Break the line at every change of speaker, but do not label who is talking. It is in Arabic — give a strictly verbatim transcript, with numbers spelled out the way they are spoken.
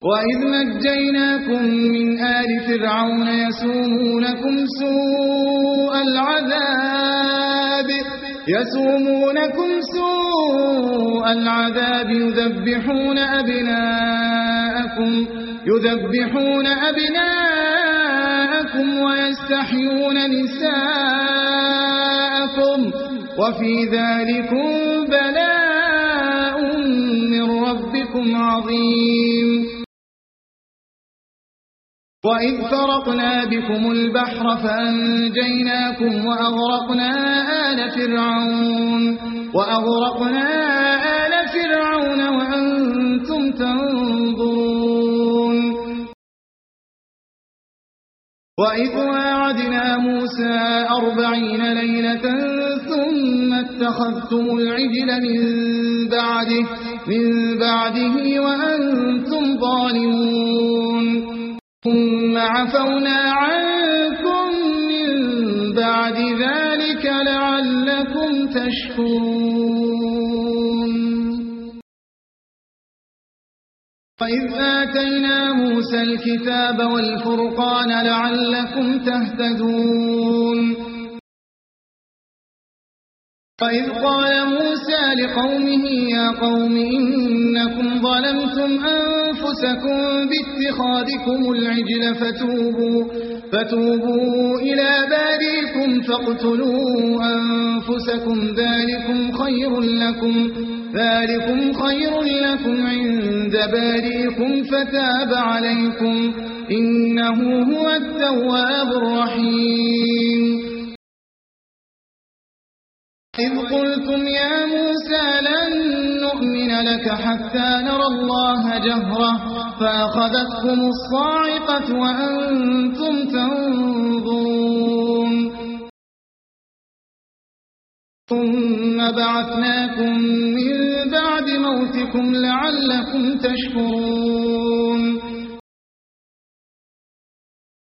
وإذ نجيناكم من آل فرعون يسومونكم سوء العذاب يسومونكم سوء العذاب يذبحون أبناءكم يذبحون أبناءكم ويستحيون نساءكم وفي ذلكم بلاء من ربكم عظيم. وإذ فرقنا بكم البحر فأنجيناكم وأغرقنا آل فرعون وأغرقنا آل فرعون وأنتم تنظرون. وإذ واعدنا موسى أربعين ليلة ثم اتخذتم العجل من بعده من بعده وأنتم ظالمون ثم عفونا عنكم من بعد ذلك لعلكم تشكرون. وإذ آتينا موسى الكتاب والفرقان لعلكم تهتدون. وإذ قال موسى لقومه يا قوم إنكم ظلمتم أنفسكم باتخاذكم العجل فتوبوا, فتوبوا إلى بارئكم فاقتلوا أنفسكم ذلكم خير لكم, ذلكم خير لكم عند بارئكم فتاب عليكم إنه هو التواب الرحيم. إذ قلتم يا موسى لن نؤمن لك حتى نرى الله جهرة فأخذتكم الصاعقة وأنتم تنظرون ثم بعثناكم من بعد موتكم لعلكم تشكرون.